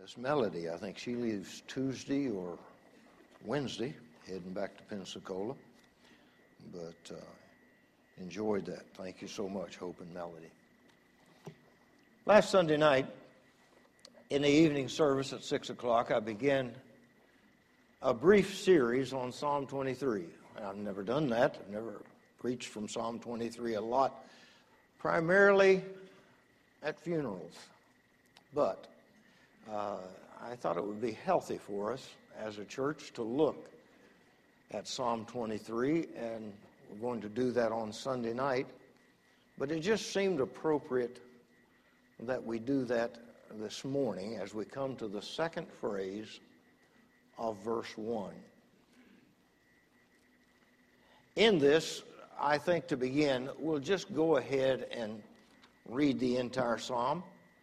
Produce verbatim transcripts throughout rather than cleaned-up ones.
Miss Melody, I think she leaves Tuesday or Wednesday, heading back to Pensacola. But uh, enjoyed that. Thank you so much, Hope and Melody. Last Sunday night, in the evening service at six o'clock, I began a brief series on Psalm twenty-three. I've never done that. I've never preached from Psalm twenty-three a lot, primarily at funerals. But uh, I thought it would be healthy for us as a church to look at Psalm twenty-three, and we're going to do that on Sunday night. But it just seemed appropriate that we do that this morning as we come to the second phrase of verse one. In this, I think to begin, we'll just go ahead and read the entire psalm.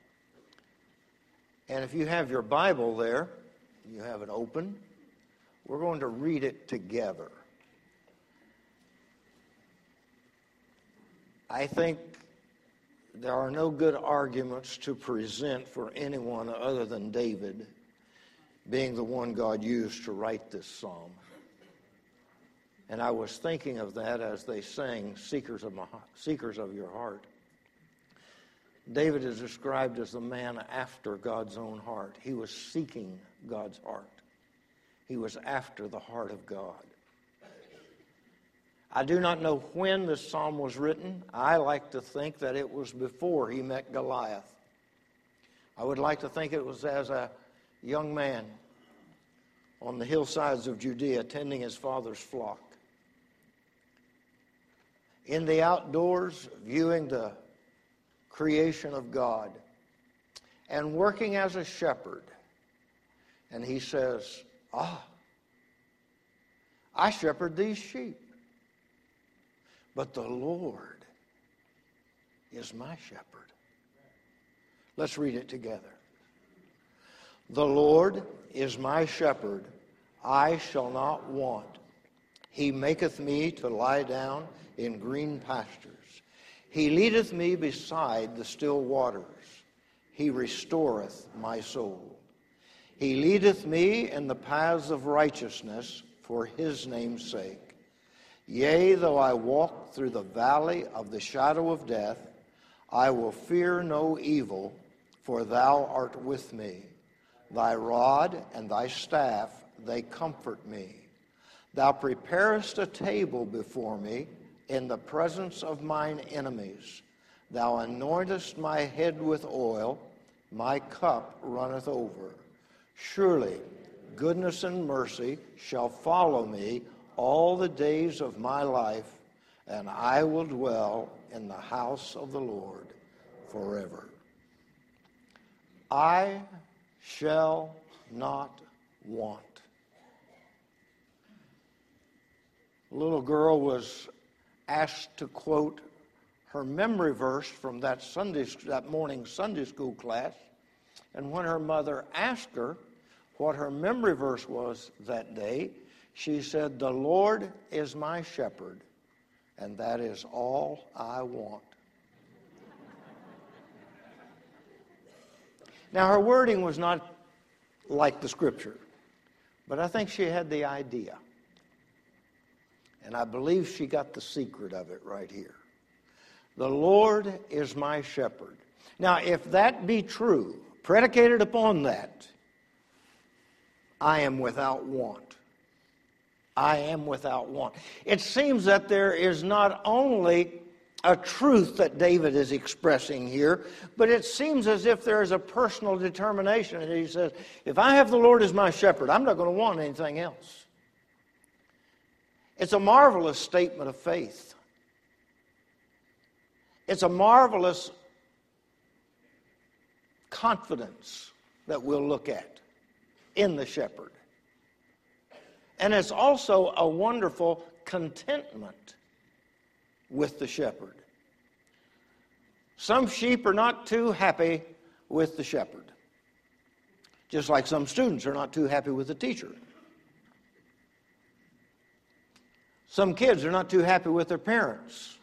And if you have your Bible there, you have it open, we're going to read it together. I think there are no good arguments to present for anyone other than David being the one God used to write this psalm. And I was thinking of that as they sang, Seekers of, my, Seekers of Your Heart. David is described as the man after God's own heart. He was seeking God's heart. He was after the heart of God. I do not know when this psalm was written. I like to think that it was before he met Goliath. I would like to think it was as a young man on the hillsides of Judea tending his father's flock. In the outdoors, viewing the creation of God and working as a shepherd. And he says, ah, I shepherd these sheep, but the Lord is my shepherd. Let's read it together. The Lord is my shepherd, I shall not want. He maketh me to lie down in green pastures. He leadeth me beside the still waters. He restoreth my soul. He leadeth me in the paths of righteousness for his name's sake. Yea, though I walk through the valley of the shadow of death, I will fear no evil, for thou art with me. Thy rod and thy staff, they comfort me. Thou preparest a table before me in the presence of mine enemies. Thou anointest my head with oil, my cup runneth over. Surely goodness and mercy shall follow me all the days of my life, and I will dwell in the house of the Lord forever. I shall not want. A little girl was asked to quote her memory verse from that Sunday, that morning Sunday school class, and when her mother asked her what her memory verse was that day, she said, "The Lord is my shepherd, and that is all I want." Now, her wording was not like the scripture, but I think she had the idea. And I believe she got the secret of it right here. The Lord is my shepherd. Now, if that be true, predicated upon that, I am without want. I am without want. It seems that there is not only a truth that David is expressing here, but it seems as if there is a personal determination. And he says, if I have the Lord as my shepherd, I'm not going to want anything else. It's a marvelous statement of faith. It's a marvelous confidence that we'll look at in the shepherd. And it's also a wonderful contentment with the shepherd. Some sheep are not too happy with the shepherd, just like some students are not too happy with the teacher. Some kids are not too happy with their parents.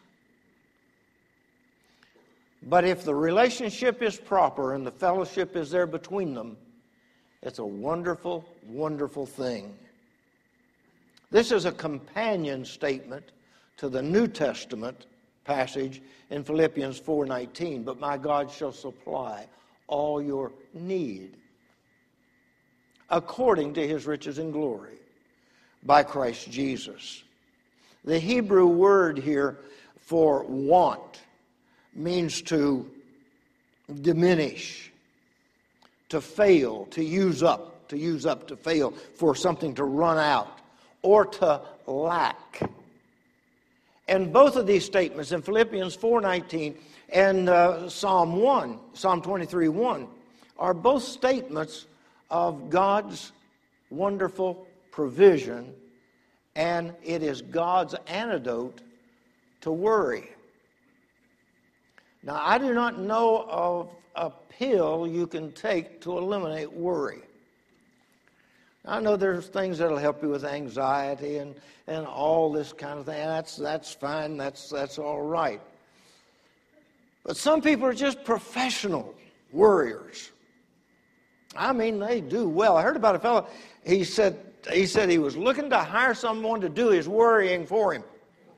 But if the relationship is proper and the fellowship is there between them, It's a wonderful, wonderful thing. This is a companion statement to the New Testament passage in Philippians four nineteen. But my God shall supply all your need according to his riches and glory by Christ Jesus. The Hebrew word here for want means to diminish, to fail, to use up, to use up, to fail, for something to run out, or to lack. And both of these statements in Philippians four nineteen and uh, Psalm one, Psalm twenty-three one, are both statements of God's wonderful provision, and it is God's antidote to worry. Now, I do not know of a pill you can take to eliminate worry. I know there's things that'll help you with anxiety and, and all this kind of thing. That's that's fine. That's that's all right. But some people are just professional worriers. I mean, they do well. I heard about a fellow. He said he said he was looking to hire someone to do his worrying for him.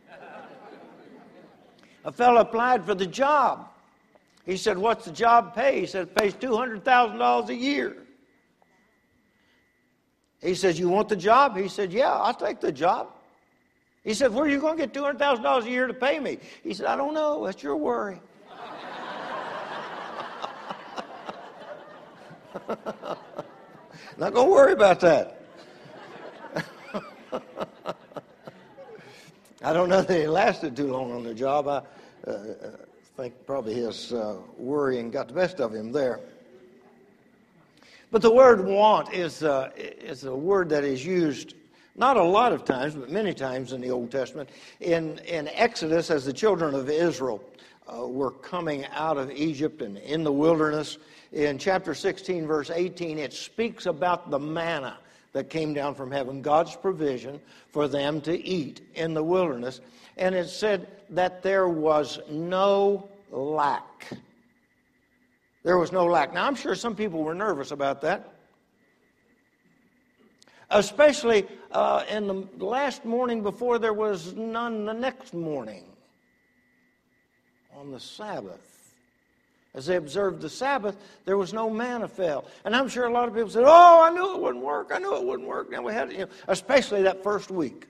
A fellow applied for the job. He said, "What's the job pay?" He said, "It pays two hundred thousand dollars a year." He says, "You want the job?" He said, "Yeah, I'll take the job." He said, "Where are you going to get two hundred thousand dollars a year to pay me?" He said, "I don't know. That's your worry." Not going to worry about that. I don't know that he lasted too long on the job. I uh, think probably his uh, worrying got the best of him there. But the word want is, uh, is a word that is used not a lot of times, but many times in the Old Testament. In, in Exodus, as the children of Israel uh, were coming out of Egypt and in the wilderness, in chapter sixteen, verse eighteen, it speaks about the manna that came down from heaven, God's provision for them to eat in the wilderness. And it said that there was no lack. There was no lack. Now, I'm sure some people were nervous about that. Especially uh, in the last morning before there was none the next morning on the Sabbath. As they observed the Sabbath, there was no manna fell. And I'm sure a lot of people said, "Oh, I knew it wouldn't work. I knew it wouldn't work." Now we had, you know, especially that first week.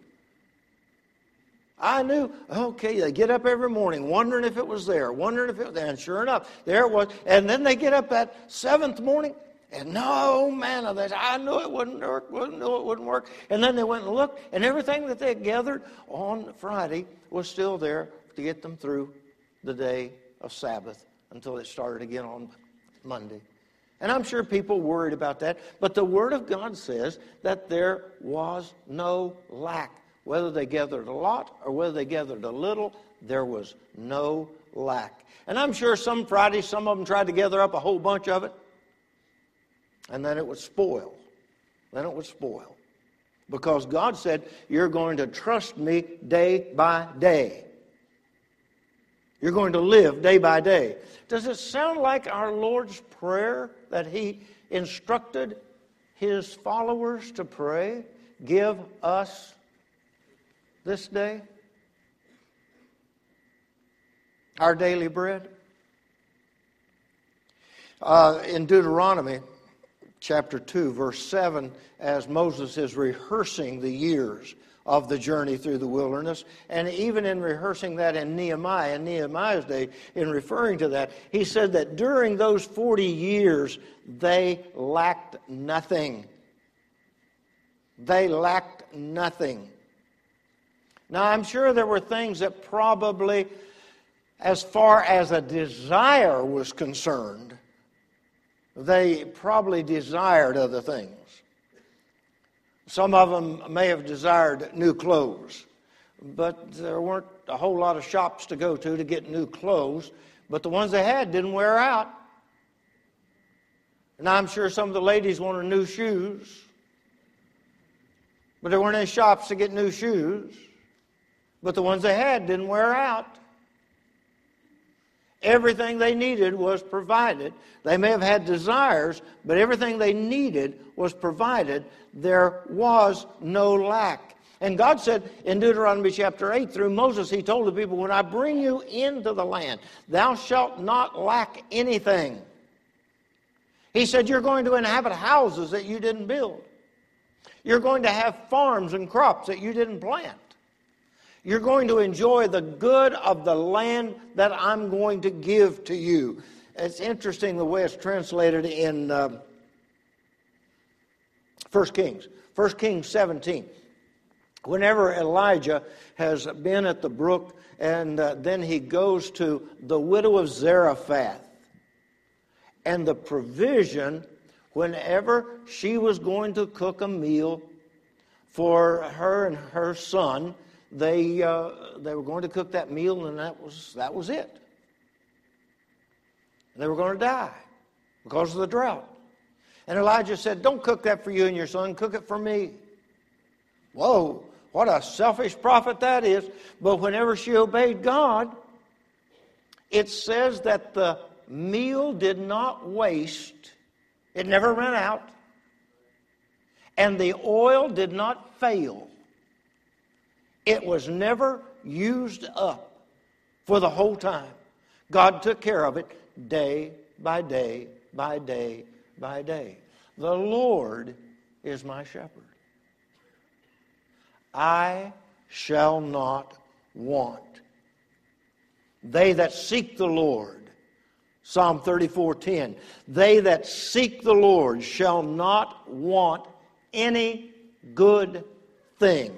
I knew, okay, they get up every morning wondering if it was there, wondering if it was there. And sure enough, there it was. And then they get up that seventh morning, and no manna. They said, "I knew it wouldn't work, wouldn't knew it wouldn't work." And then they went and looked, and everything that they had gathered on Friday was still there to get them through the day of Sabbath until it started again on Monday. And I'm sure people worried about that. But the Word of God says that there was no lack. Whether they gathered a lot or whether they gathered a little, there was no lack. And I'm sure some Fridays, some of them tried to gather up a whole bunch of it, and then it would spoil. Then it would spoil. Because God said, "You're going to trust me day by day. You're going to live day by day." Does it sound like our Lord's Prayer that He instructed His followers to pray? Give us this day our daily bread. Uh, in Deuteronomy chapter two, verse seven, as Moses is rehearsing the years of the journey through the wilderness, and even in rehearsing that in Nehemiah, in Nehemiah's day, in referring to that, he said that during those forty years, they lacked nothing. They lacked nothing. Now, I'm sure there were things that probably, as far as a desire was concerned, they probably desired other things. Some of them may have desired new clothes, but there weren't a whole lot of shops to go to to get new clothes, but the ones they had didn't wear out. And I'm sure some of the ladies wanted new shoes, but there weren't any shops to get new shoes. But the ones they had didn't wear out. Everything they needed was provided. They may have had desires, but everything they needed was provided. There was no lack. And God said in Deuteronomy chapter eight, through Moses, he told the people, when I bring you into the land, thou shalt not lack anything. He said, you're going to inhabit houses that you didn't build. You're going to have farms and crops that you didn't plant. You're going to enjoy the good of the land that I'm going to give to you. It's interesting the way it's translated in uh, First Kings. First Kings seventeen. Whenever Elijah has been at the brook and uh, then he goes to the widow of Zarephath. And the provision, whenever she was going to cook a meal for her and her son, they uh, they were going to cook that meal, and that was that was it. They were going to die because of the drought. And Elijah said, don't cook that for you and your son, cook it for me. Whoa, what a selfish prophet that is. But whenever she obeyed God, it says that the meal did not waste. It never ran out. And the oil did not fail. It was never used up for the whole time. God took care of it day by day by day by day. The Lord is my shepherd. I shall not want. They that seek the Lord, Psalm thirty-four ten, they that seek the Lord shall not want any good thing.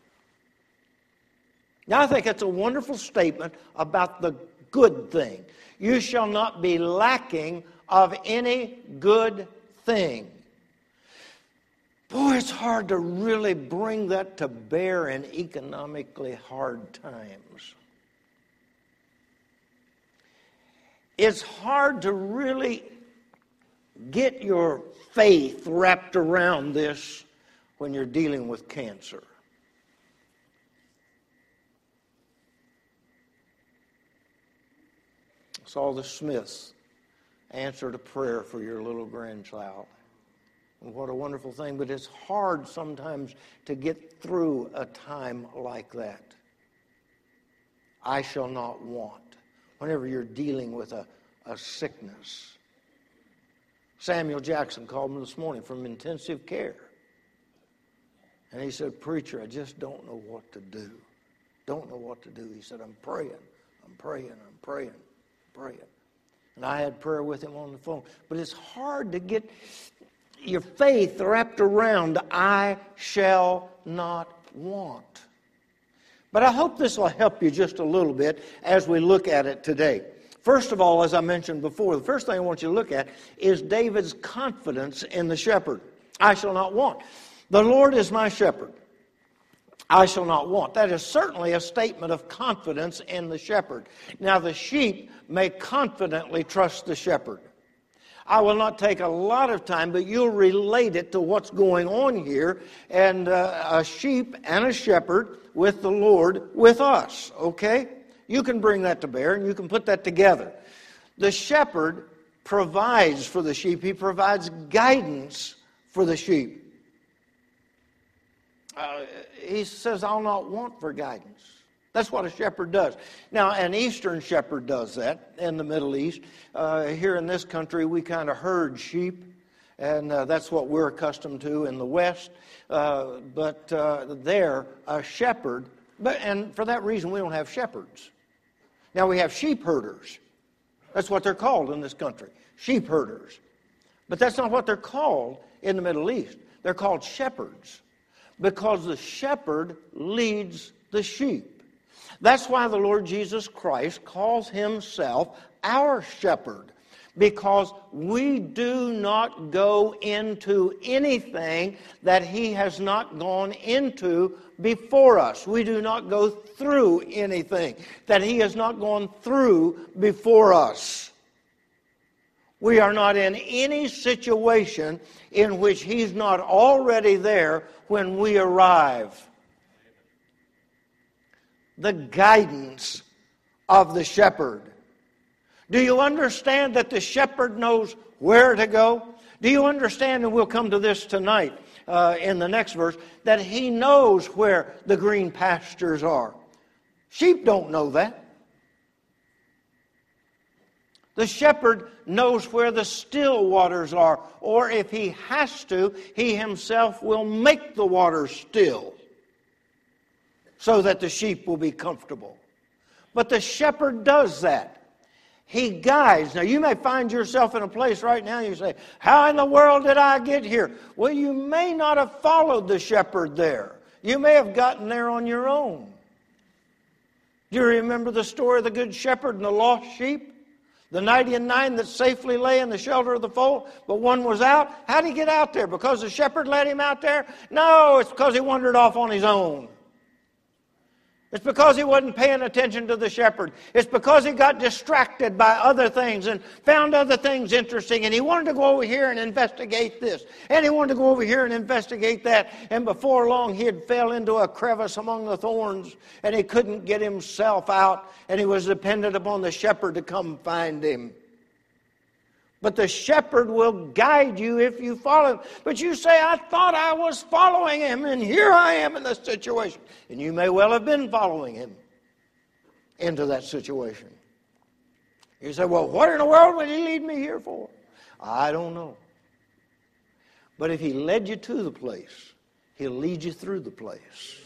Now, I think that's a wonderful statement about the good thing. You shall not be lacking of any good thing. Boy, it's hard to really bring that to bear in economically hard times. It's hard to really get your faith wrapped around this when you're dealing with cancer. I saw the Smiths answered a prayer for your little grandchild. And what a wonderful thing. But it's hard sometimes to get through a time like that. I shall not want. Whenever you're dealing with a, a sickness. Samuel Jackson called me this morning from intensive care. And he said, preacher, I just don't know what to do. Don't know what to do. He said, I'm praying. I'm praying. I'm praying. Praying. And I had prayer with him on the phone. But it's hard to get your faith wrapped around, I shall not want. But I hope this will help you just a little bit as we look at it today. First of all, as I mentioned before, the first thing I want you to look at is David's confidence in the shepherd. I shall not want. The Lord is my shepherd. I shall not want. That is certainly a statement of confidence in the shepherd. Now, the sheep may confidently trust the shepherd. I will not take a lot of time, but you'll relate it to what's going on here. And uh, a sheep and a shepherd with the Lord with us, okay? You can bring that to bear and you can put that together. The shepherd provides for the sheep. He provides guidance for the sheep. Uh, he says, I'll not want for guidance. That's what a shepherd does. Now, an Eastern shepherd does that in the Middle East. Uh, here in this country, we kind of herd sheep, and uh, that's what we're accustomed to in the West. Uh, but uh, there, a shepherd, but and for that reason, we don't have shepherds. Now, we have sheep herders. That's what they're called in this country, sheep herders. But that's not what they're called in the Middle East. They're called shepherds, because the shepherd leads the sheep. That's why the Lord Jesus Christ calls himself our shepherd, because we do not go into anything that he has not gone into before us. We do not go through anything that he has not gone through before us. We are not in any situation in which he's not already there when we arrive. The guidance of the shepherd. Do you understand that the shepherd knows where to go? Do you understand, and we'll come to this tonight uh, in the next verse, that he knows where the green pastures are? Sheep don't know that. The shepherd knows where the still waters are, or if he has to, he himself will make the waters still so that the sheep will be comfortable. But the shepherd does that. He guides. Now, you may find yourself in a place right now and you say, how in the world did I get here? Well, you may not have followed the shepherd there. You may have gotten there on your own. Do you remember the story of the good shepherd and the lost sheep? The ninety-nine that safely lay in the shelter of the fold, but one was out. How did he get out there? Because the shepherd led him out there? No, it's because he wandered off on his own. It's because he wasn't paying attention to the shepherd. It's because he got distracted by other things and found other things interesting. And he wanted to go over here and investigate this. And he wanted to go over here and investigate that. And before long, he had fell into a crevice among the thorns. And he couldn't get himself out. And he was dependent upon the shepherd to come find him. But the shepherd will guide you if you follow him. But you say, I thought I was following him, and here I am in this situation. And you may well have been following him into that situation. You say, well, what in the world would he lead me here for? I don't know. But if he led you to the place, he'll lead you through the place.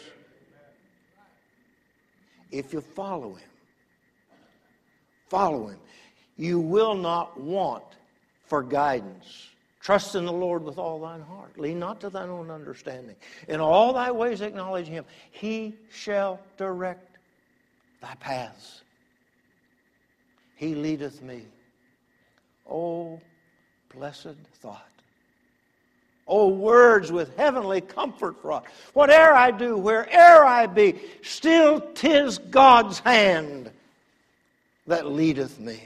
If you follow him, follow him, you will not want for guidance. Trust in the Lord with all thine heart. Lean not to thine own understanding. In all thy ways acknowledge him. He shall direct thy paths. He leadeth me. Oh, blessed thought. Oh, words with heavenly comfort fraught. Whate'er I do, where'er I be, still 'tis God's hand that leadeth me.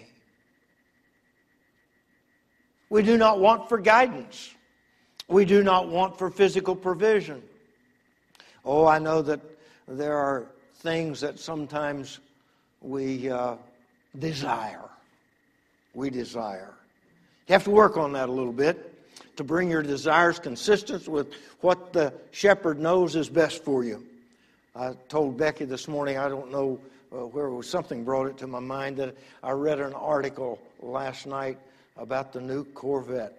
We do not want for guidance. We do not want for physical provision. Oh, I know that there are things that sometimes we uh, desire. We desire. You have to work on that a little bit to bring your desires consistent with what the shepherd knows is best for you. I told Becky this morning, I don't know uh, where it was, something brought it to my mind that I read an article last night about the new Corvette.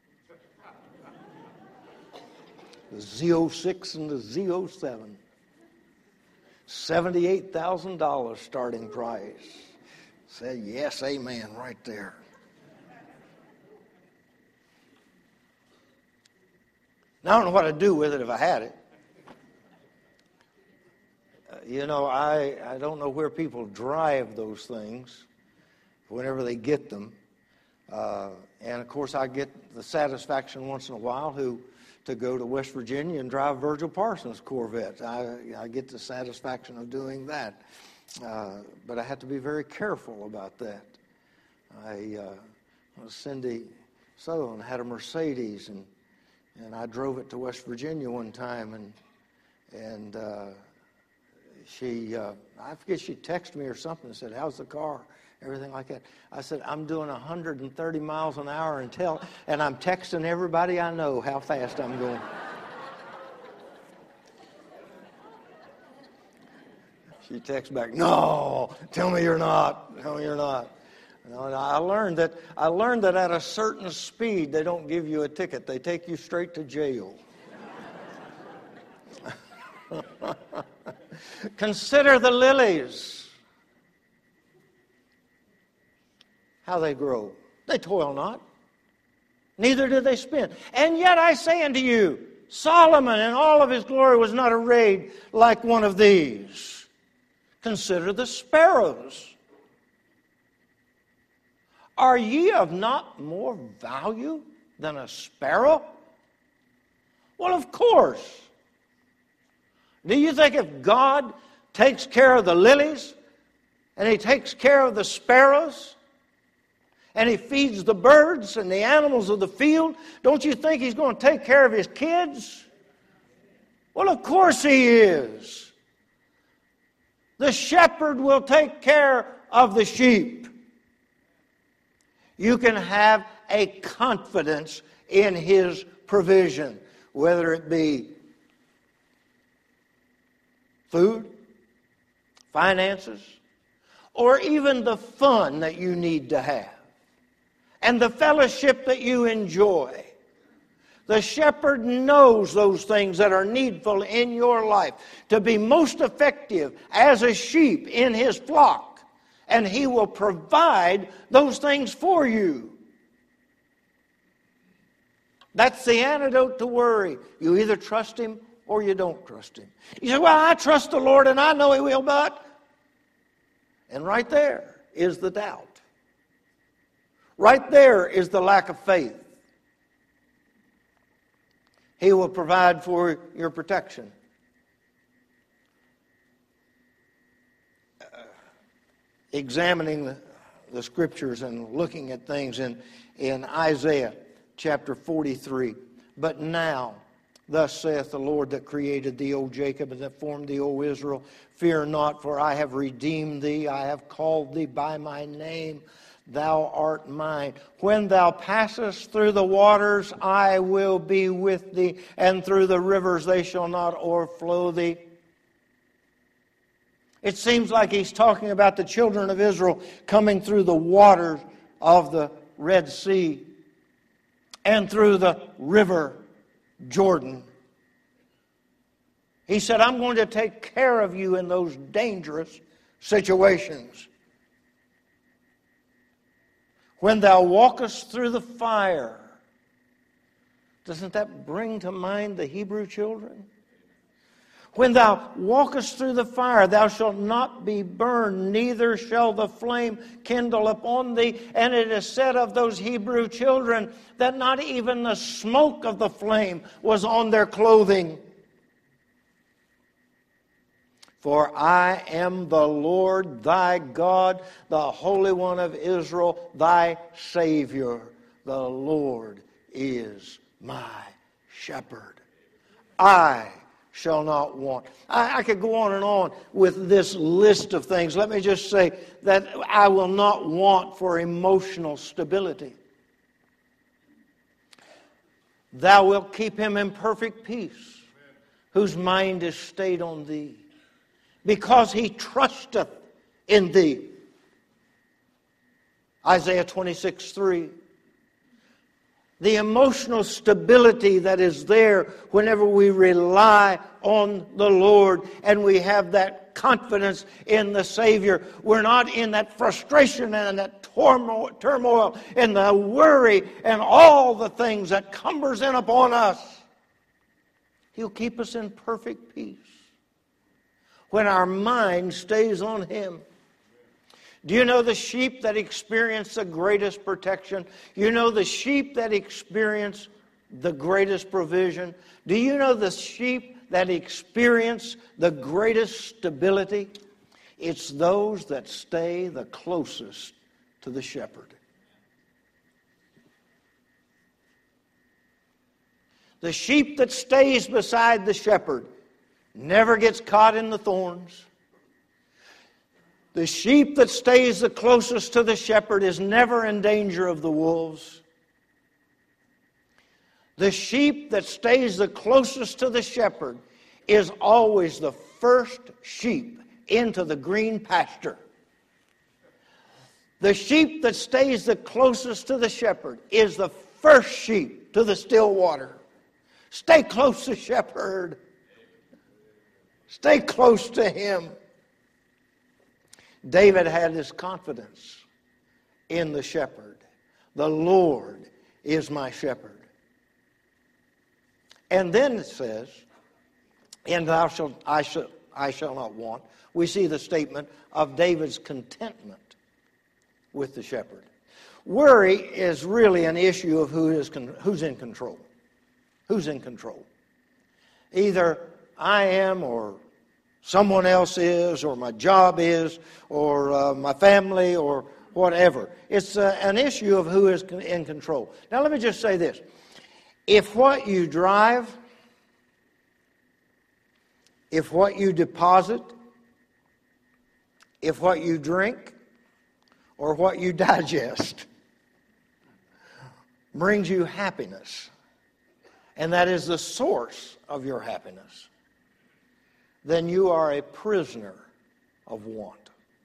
The Z oh six and the Z oh seven. seventy-eight thousand dollars starting price. Said yes, amen, right there. Now, I don't know what I'd do with it if I had it. Uh, you know, I, I don't know where people drive those things whenever they get them. Uh, and, of course, I get the satisfaction once in a while who, to go to West Virginia and drive Virgil Parsons' Corvette. I, I get the satisfaction of doing that. Uh, but I have to be very careful about that. I, uh, Cindy Sutherland had a Mercedes, and and I drove it to West Virginia one time, and and uh, she, uh, I forget, she texted me or something and said, how's the car? Everything like that. I said, I'm doing one hundred thirty miles an hour and tell, and I'm texting everybody I know how fast I'm going. She texts back, no, tell me you're not. Tell me you're not. You know, and I learned that I learned that at a certain speed they don't give you a ticket. They take you straight to jail. Consider the lilies. How they grow. They toil not, neither do they spin. And yet I say unto you, Solomon in all of his glory was not arrayed like one of these. Consider the sparrows. Are ye of not more value than a sparrow? Well, of course. Do you think if God takes care of the lilies and he takes care of the sparrows and he feeds the birds and the animals of the field, don't you think he's going to take care of his kids? Well, of course he is. The shepherd will take care of the sheep. You can have a confidence in His provision, whether it be food, finances, or even the fun that you need to have, and the fellowship that you enjoy. The shepherd knows those things that are needful in your life to be most effective as a sheep in his flock, and he will provide those things for you. That's the antidote to worry. You either trust him or you don't trust him. You say, well, I trust the Lord and I know he will, but... And right there is the doubt. Right there is the lack of faith. He will provide for your protection. Uh, examining the, the scriptures and looking at things in, in Isaiah chapter forty-three. But now, thus saith the Lord that created thee, O Jacob, and that formed thee, O Israel, fear not, for I have redeemed thee. I have called thee by my name. Thou art mine. When thou passest through the waters, I will be with thee, and through the rivers they shall not o'erflow thee. It seems like he's talking about the children of Israel coming through the waters of the Red Sea and through the river Jordan. He said, I'm going to take care of you in those dangerous situations. When thou walkest through the fire. Doesn't that bring to mind the Hebrew children? When thou walkest through the fire, thou shalt not be burned, neither shall the flame kindle upon thee. And it is said of those Hebrew children that not even the smoke of the flame was on their clothing. For I am the Lord thy God, the Holy One of Israel, thy Savior. The Lord is my shepherd. I shall not want. I, I could go on and on with this list of things. Let me just say that I will not want for emotional stability. Thou wilt keep him in perfect peace, whose mind is stayed on thee, because he trusteth in thee. Isaiah twenty-six three. The emotional stability that is there whenever we rely on the Lord and we have that confidence in the Savior. We're not in that frustration and that turmoil, turmoil and the worry and all the things that cumbers in upon us. He'll keep us in perfect peace when our mind stays on him. Do you know the sheep that experience the greatest protection? You know the sheep that experience the greatest provision? Do you know the sheep that experience the greatest stability? It's those that stay the closest to the shepherd. The sheep that stays beside the shepherd never gets caught in the thorns. The sheep that stays the closest to the shepherd is never in danger of the wolves. The sheep that stays the closest to the shepherd is always the first sheep into the green pasture. The sheep that stays the closest to the shepherd is the first sheep to the still water. Stay close to the shepherd. Stay close to him. David had this confidence in the shepherd. The Lord is my shepherd. And then it says, and thou shalt, I shall, I shall not want. We see the statement of David's contentment with the shepherd. Worry is really an issue of who is who's in control. Who's in control? Either I am, or someone else is, or my job is, or uh, my family, or whatever. It's uh, an issue of who is in control. Now let me just say this. If what you drive, if what you deposit, if what you drink, or what you digest brings you happiness, and that is the source of your happiness, then you are a prisoner of want.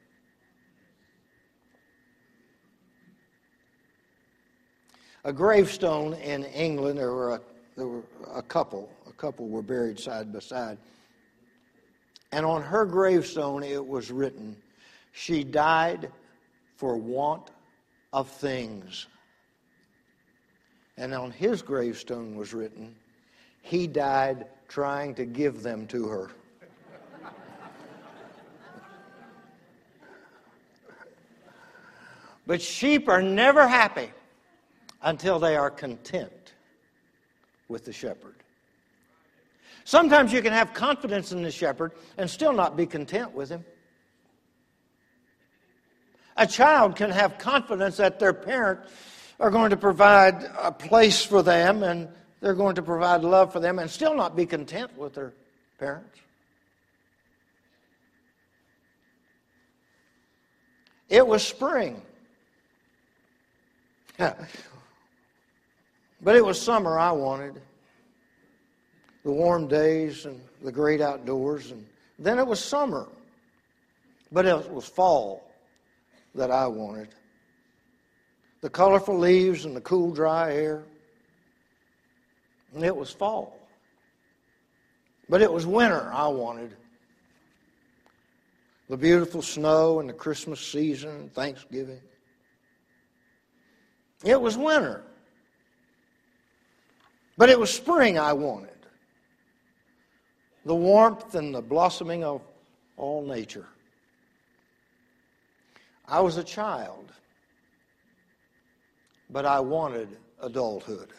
A gravestone in England, there were a, there were a couple, a couple were buried side by side, and on her gravestone it was written, "She died for want of things." And on his gravestone was written, "He died trying to give them to her." But sheep are never happy until they are content with the shepherd. Sometimes you can have confidence in the shepherd and still not be content with him. A child can have confidence that their parent are going to provide a place for them and they're going to provide love for them and still not be content with their parents. It was spring. But it was summer I wanted. The warm days and the great outdoors. And then it was summer. But it was fall that I wanted. The colorful leaves and the cool, dry air. And it was fall. But it was winter I wanted. The beautiful snow and the Christmas season and Thanksgiving. It was winter. But it was spring I wanted. The warmth and the blossoming of all nature. I was a child, but I wanted adulthood.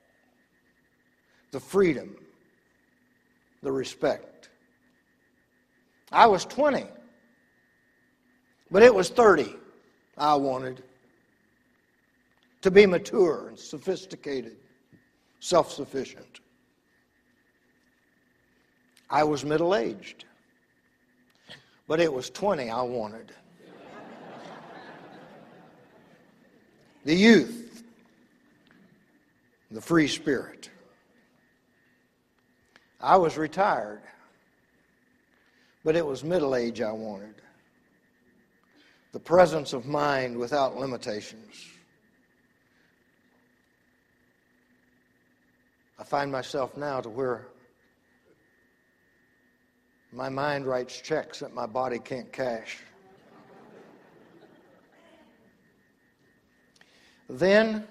The freedom, the respect. I was twenty, but it was thirty I wanted. To be mature and sophisticated, self-sufficient. I was middle-aged, but it was twenty I wanted. The youth, the free spirit. I was retired, but it was middle age I wanted. The presence of mind without limitations. I find myself now to where my mind writes checks that my body can't cash. Then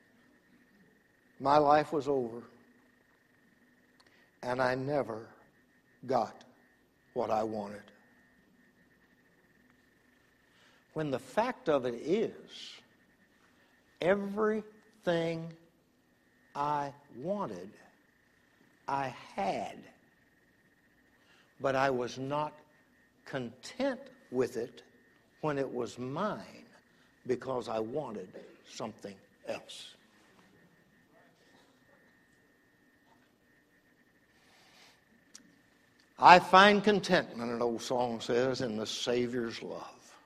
my life was over, and I never got what I wanted. When the fact of it is, everything I wanted, I had, but I was not content with it when it was mine because I wanted something else. I find contentment, an old song says, in the Savior's love.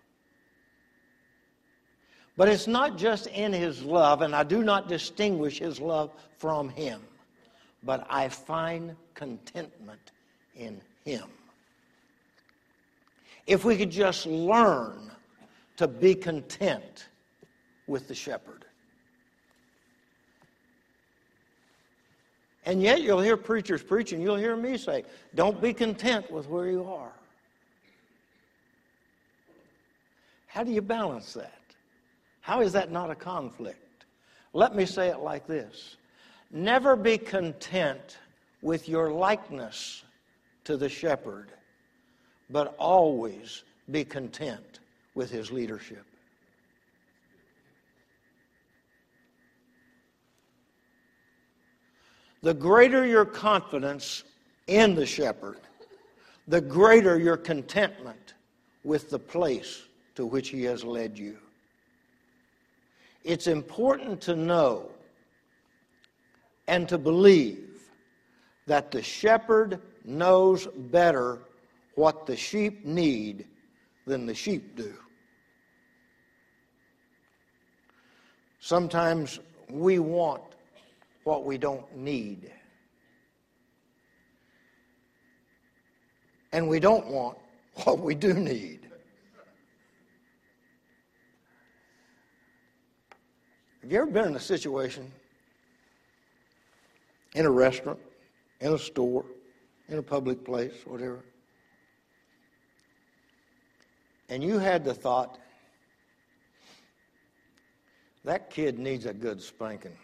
But it's not just in his love, and I do not distinguish his love from him, but I find contentment in him. If we could just learn to be content with the shepherd. And yet you'll hear preachers preaching, you'll hear me say, don't be content with where you are. How do you balance that? How is that not a conflict? Let me say it like this. Never be content with your likeness to the shepherd, but always be content with his leadership. The greater your confidence in the shepherd, the greater your contentment with the place to which he has led you. It's important to know and to believe that the shepherd knows better what the sheep need than the sheep do. Sometimes we want what we don't need. And we don't want what we do need. Have you ever been in a situation, in a restaurant, in a store, in a public place, whatever, and you had the thought, that kid needs a good spanking?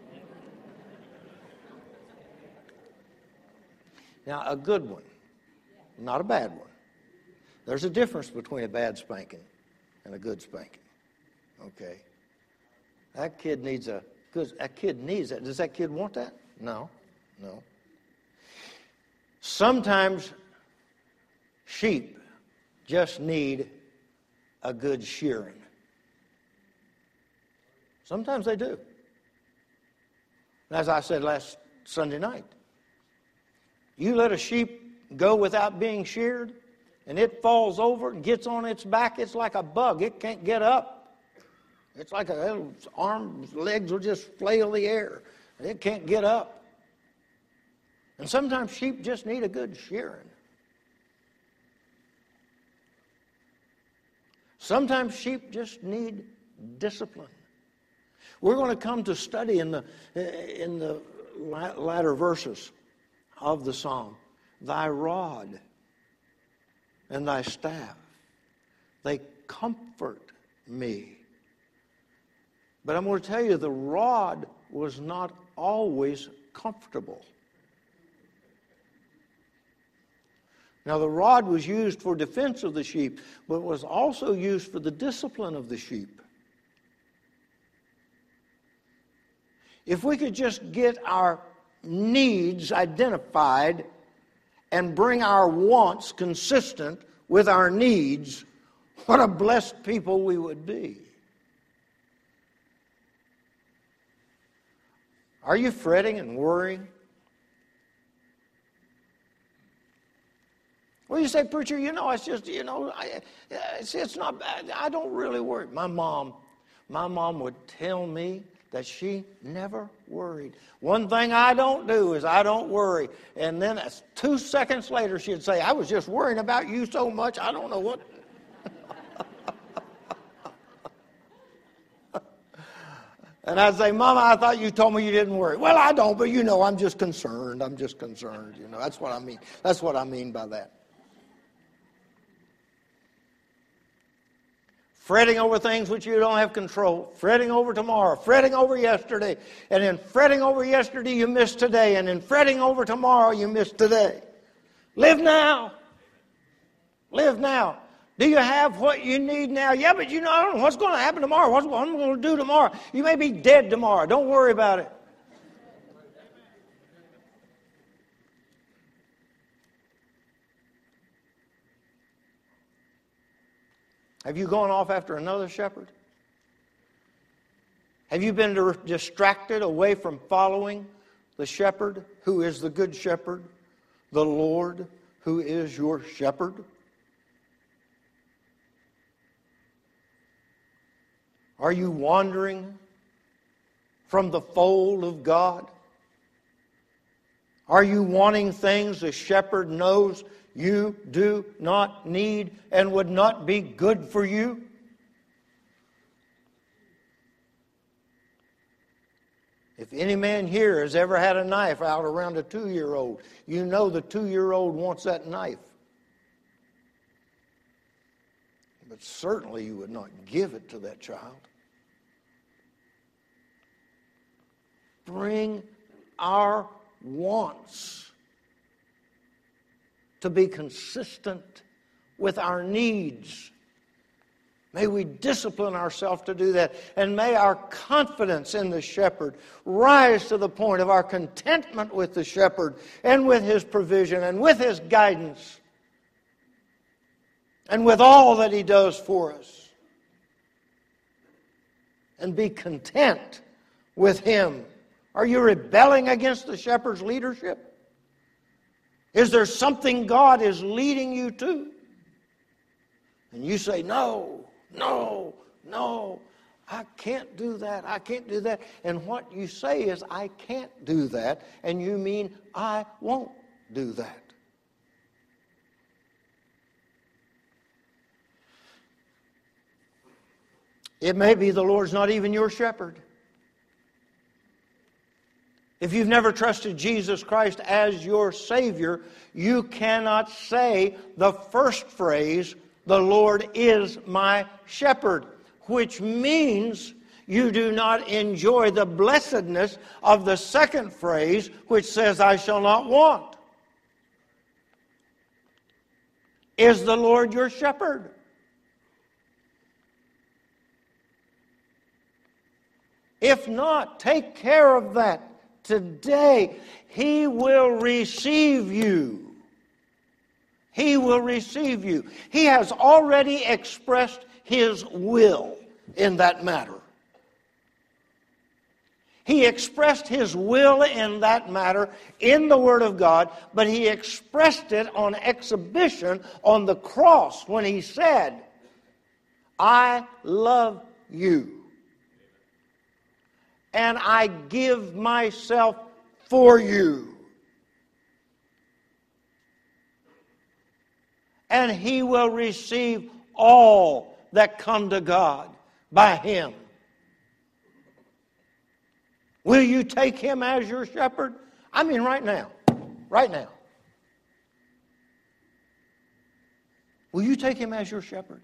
Now, a good one, not a bad one. There's a difference between a bad spanking and a good spanking. Okay? That kid needs a good, that kid needs that. Does that kid want that? No, no. Sometimes sheep just need a good shearing. Sometimes they do. As I said last Sunday night, you let a sheep go without being sheared, and it falls over and gets on its back, it's like a bug. It can't get up. It's like a its arms, legs will just flail the air. It can't get up. And sometimes sheep just need a good shearing. Sometimes sheep just need discipline. We're going to come to study in the in the latter verses of the psalm. Thy rod and thy staff, they comfort me. But I'm going to tell you, the rod was not always comfortable. Now, the rod was used for defense of the sheep, but was also used for the discipline of the sheep. If we could just get our needs identified and bring our wants consistent with our needs, what a blessed people we would be. Are you fretting and worrying? Well, you say, preacher, you know, it's just, you know, I, it's, it's not bad. I don't really worry. My mom, my mom would tell me that she never worried. One thing I don't do is I don't worry. And then two seconds later, she'd say, I was just worrying about you so much, I don't know what. And I'd say, Mama, I thought you told me you didn't worry. Well, I don't, but you know, I'm just concerned. I'm just concerned. You know, that's what I mean. That's what I mean by that. Fretting over things which you don't have control. Fretting over tomorrow. Fretting over yesterday. And in fretting over yesterday, you miss today. And in fretting over tomorrow, you miss today. Live now. Live now. Do you have what you need now? Yeah, but you know, I don't know what's going to happen tomorrow. What's what I'm going to do tomorrow? You may be dead tomorrow. Don't worry about it. Have you gone off after another shepherd? Have you been distracted away from following the shepherd who is the good shepherd, the Lord who is your shepherd? Are you wandering from the fold of God? Are you wanting things the shepherd knows you do not need and would not be good for you? If any man here has ever had a knife out around a two-year-old, you know the two-year-old wants that knife. But certainly you would not give it to that child. Bring our wants to be consistent with our needs. May we discipline ourselves to do that, and may our confidence in the shepherd rise to the point of our contentment with the shepherd and with his provision and with his guidance and with all that he does for us. And be content with him. Are you rebelling against the shepherd's leadership? Is there something God is leading you to? And you say, no, no, no, I can't do that. I can't do that. And what you say is, I can't do that. And you mean, I won't do that. It may be the Lord's not even your shepherd. If you've never trusted Jesus Christ as your Savior, you cannot say the first phrase, the Lord is my shepherd, which means you do not enjoy the blessedness of the second phrase, which says, I shall not want. Is the Lord your shepherd? If not, take care of that today. He will receive you. He will receive you. He has already expressed His will in that matter. He expressed His will in that matter in the Word of God, but He expressed it on exhibition on the cross when He said, I love you. And I give myself for you. And He will receive all that come to God by Him. Will you take Him as your shepherd? I mean right now. Right now. Will you take Him as your shepherd?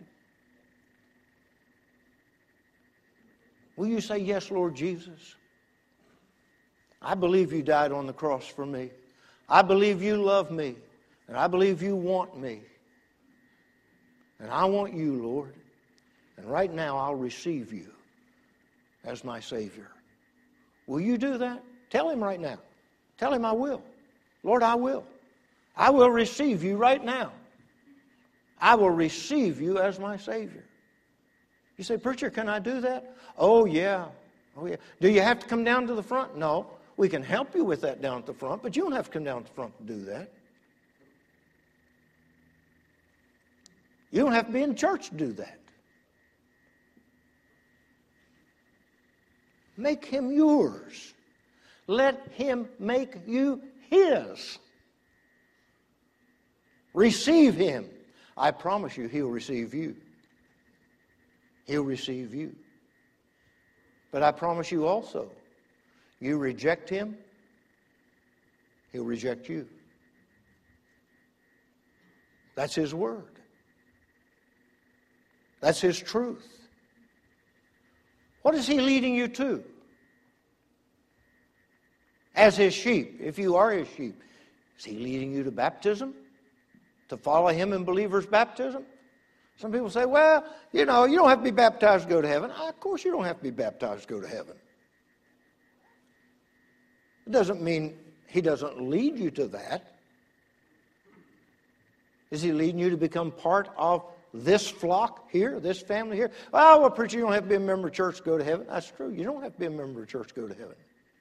Will you say, yes, Lord Jesus? I believe you died on the cross for me. I believe you love me. And I believe you want me. And I want you, Lord. And right now I'll receive you as my Savior. Will you do that? Tell Him right now. Tell Him I will. Lord, I will. I will receive you right now. I will receive you as my Savior. You say, preacher, can I do that? Oh, yeah. Oh, yeah. Do you have to come down to the front? No. We can help you with that down at the front, but you don't have to come down to the front to do that. You don't have to be in church to do that. Make Him yours. Let Him make you His. Receive Him. I promise you, He'll receive you. He'll receive you. But I promise you also, you reject Him, He'll reject you. That's His word. That's His truth. What is He leading you to? As His sheep, if you are His sheep, is He leading you to baptism? To follow Him in believer's baptism? Some people say, well, you know, you don't have to be baptized to go to heaven. Of course you don't have to be baptized to go to heaven. It doesn't mean He doesn't lead you to that. Is He leading you to become part of this flock here, this family here? Oh, well, preacher, you don't have to be a member of church to go to heaven. That's true. You don't have to be a member of church to go to heaven.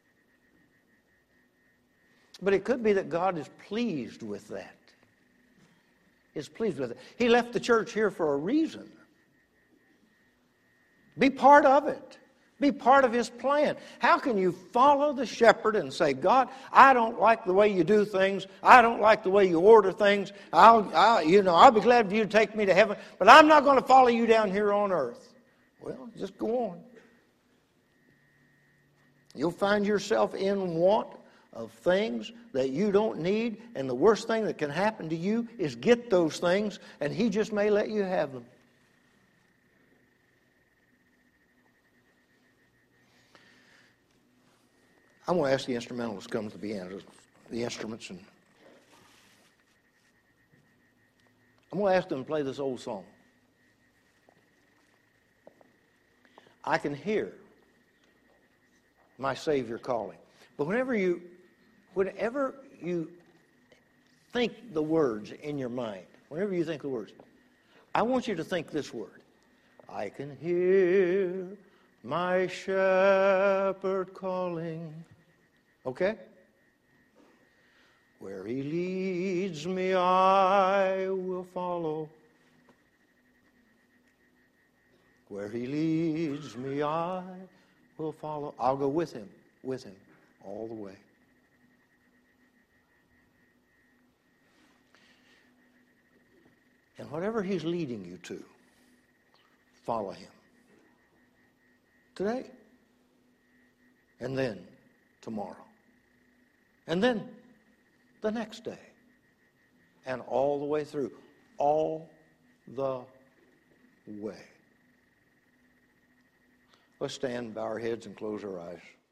But it could be that God is pleased with that. Is pleased with it. He left the church here for a reason. Be part of it. Be part of His plan. How can you follow the shepherd and say, God, I don't like the way you do things. I don't like the way you order things. I'll, I'll, you know, I'll be glad for you to take me to heaven, but I'm not going to follow you down here on earth. Well, just go on. You'll find yourself in want of things that you don't need, and the worst thing that can happen to you is get those things, and He just may let you have them. I'm going to ask the instrumentalists to come to the end, the instruments, and I'm going to ask them to play this old song. I can hear my Savior calling. But whenever you Whenever you think the words in your mind, whenever you think the words, I want you to think this word. I can hear my shepherd calling. Okay? Where He leads me, I will follow. Where He leads leads me, I will follow. I'll go with him, with him, all the way. And whatever he's leading you to, follow him. Today. And then tomorrow. And then the next day. And all the way through. All the way. Let's stand, bow our heads, and close our eyes.